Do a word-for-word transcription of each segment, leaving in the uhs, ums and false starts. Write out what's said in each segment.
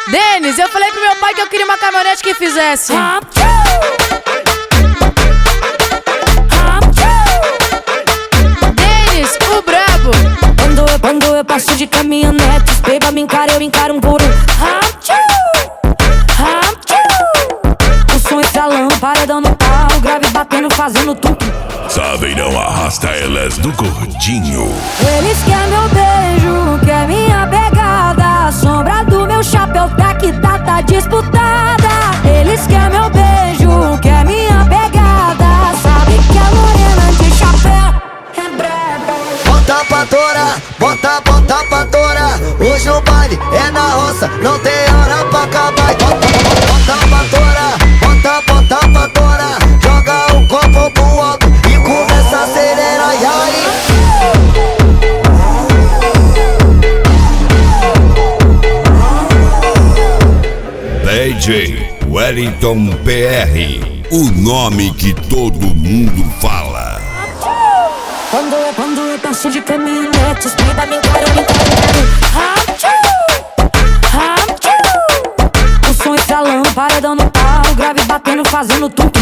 Denis, eu falei pro meu pai que eu queria uma caminhonete que fizesse. Denis, o brabo. Quando eu, quando eu passo de caminhonete, os peba me encara, eu encaro um por um. O som estralando, paredão no pau, grave batendo, fazendo tudo. Sabe, não arrasta elas do gordinho. Eles querem meu beijo, quer minha pegada. A sombra do meu chapéu tá que tá, tá disputada. Eles querem meu beijo, quer minha pegada. Sabe que a morena de chapéu é braba. Bota pra torar, bota, bota pra torar. Hoje o baile é na roça, não tem hora pra acabar. Bota, bota pra torar, bota, bota pra torar. Joga o copo pro alto e começa a acelerar, e aí? D J Wellington P R, o nome que todo mundo fala. Quando eu, quando eu passo de caminhonete, os peba me encaram, me encaram. O som estralando, paredão no pau, grave batendo, fazendo tudo.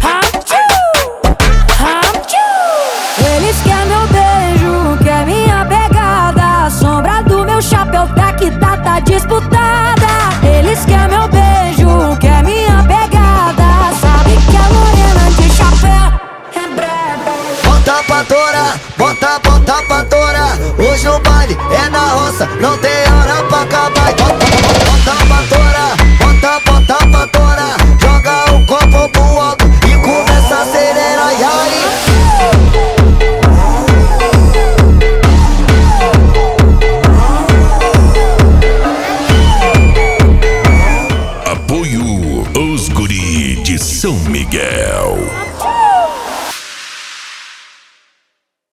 Eles querem meu beijo, quer minha pegada. A sombra do meu chapéu tá que tá, tá disputada. Eles querem meu beijo, quer minha pegada. Sabe que a morena de chapéu é braba. Bota pra torar, bota, bota pra torar. Hoje o baile é na roça, não tem hora pra acabar. Bota, bota pra torar, bota, bota pra torar. Joga o copo pro alto e começa a acelerar, e aí? Apoio os guri de São Miguel.